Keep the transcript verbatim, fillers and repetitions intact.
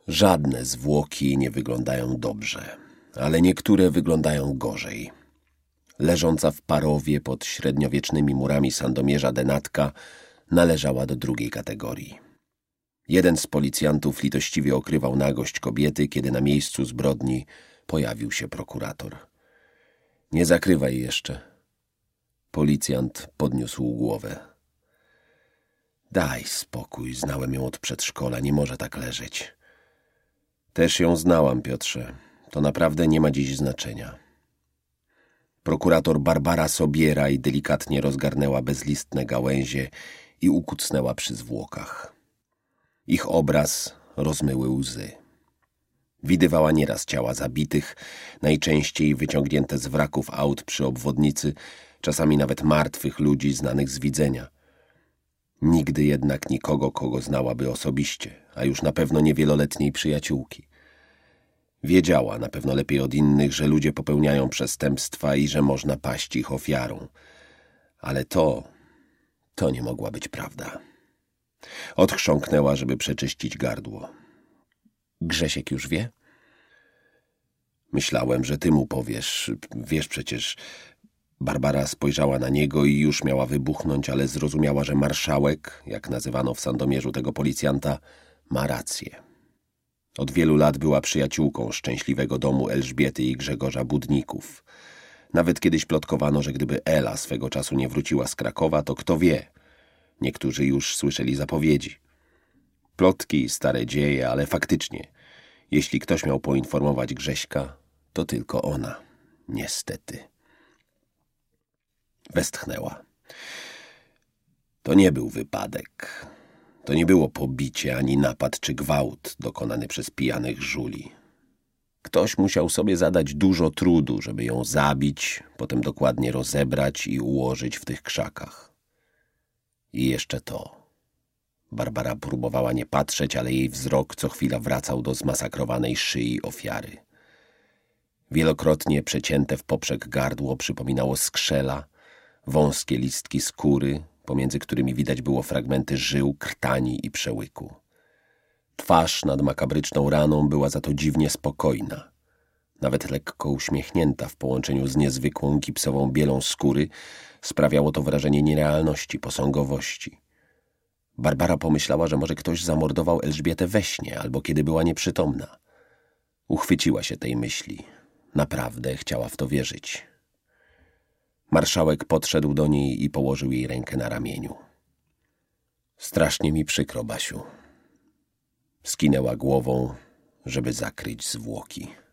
Żadne zwłoki nie wyglądają dobrze, ale niektóre wyglądają gorzej. Leżąca w Parowie pod średniowiecznymi murami Sandomierza denatka należała do drugiej kategorii. Jeden z policjantów litościwie okrywał nagość kobiety, kiedy na miejscu zbrodni pojawił się prokurator. Nie zakrywaj jeszcze. Policjant podniósł głowę. Daj spokój, znałem ją od przedszkola, nie może tak leżeć. Też ją znałam, Piotrze. To naprawdę nie ma dziś znaczenia. Prokurator Barbara Sobieraj delikatnie rozgarnęła bezlistne gałęzie i ukucnęła przy zwłokach. Ich obraz rozmyły łzy. Widywała nieraz ciała zabitych, najczęściej wyciągnięte z wraków aut przy obwodnicy, czasami nawet martwych ludzi znanych z widzenia. Nigdy jednak nikogo, kogo znałaby osobiście, a już na pewno nie wieloletniej przyjaciółki. Wiedziała, na pewno lepiej od innych, że ludzie popełniają przestępstwa i że można paść ich ofiarą. Ale to, to nie mogła być prawda. Odchrząknęła, żeby przeczyścić gardło. Grzesiek już wie? Myślałem, że ty mu powiesz. Wiesz przecież... Barbara spojrzała na niego i już miała wybuchnąć, ale zrozumiała, że marszałek, jak nazywano w Sandomierzu tego policjanta, ma rację. Od wielu lat była przyjaciółką szczęśliwego domu Elżbiety i Grzegorza Budników. Nawet kiedyś plotkowano, że gdyby Ela swego czasu nie wróciła z Krakowa, to kto wie. Niektórzy już słyszeli zapowiedzi. Plotki i stare dzieje, ale faktycznie, jeśli ktoś miał poinformować Grześka, to tylko ona. Niestety. Westchnęła. To nie był wypadek. To nie było pobicie, ani napad czy gwałt dokonany przez pijanych żuli. Ktoś musiał sobie zadać dużo trudu, żeby ją zabić, potem dokładnie rozebrać i ułożyć w tych krzakach. I jeszcze to. Barbara próbowała nie patrzeć, ale jej wzrok co chwila wracał do zmasakrowanej szyi ofiary. Wielokrotnie przecięte w poprzek gardło przypominało skrzela, wąskie listki skóry, pomiędzy którymi widać było fragmenty żył, krtani i przełyku. Twarz nad makabryczną raną była za to dziwnie spokojna. Nawet lekko uśmiechnięta w połączeniu z niezwykłą gipsową bielą skóry sprawiało to wrażenie nierealności, posągowości. Barbara pomyślała, że może ktoś zamordował Elżbietę we śnie albo kiedy była nieprzytomna. Uchwyciła się tej myśli. Naprawdę chciała w to wierzyć. Marszałek podszedł do niej i położył jej rękę na ramieniu. Strasznie mi przykro, Basiu. Skinęła głową, żeby zakryć zwłoki.